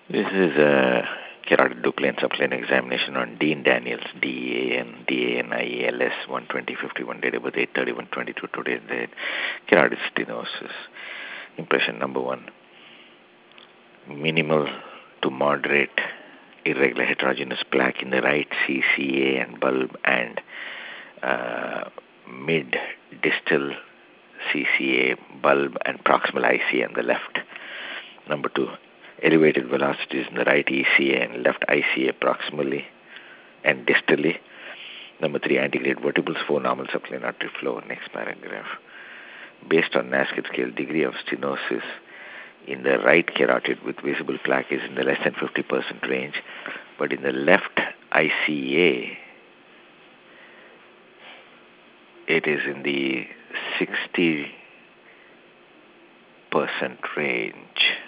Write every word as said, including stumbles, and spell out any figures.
This is a carotid ductal and subclinic examination on Dean Daniels, D A N D A N I E L S, one twenty fifty-one, date of birth eight thirty-one twenty-two, today's date, carotid stenosis. Impression number one, minimal to moderate irregular heterogeneous plaque in the right C C A and bulb, and uh, mid-distal C C A, bulb, and proximal I C A on the left. Number two, elevated velocities in the right E C A and left I C A proximally and distally. Number three, antegrade vertebrals, four normal subclinic artery flow. Next paragraph. Based on Nasket scale, degree of stenosis in the right carotid with visible plaque is in the less than fifty percent range, but in the left I C A, it is in the sixty percent range.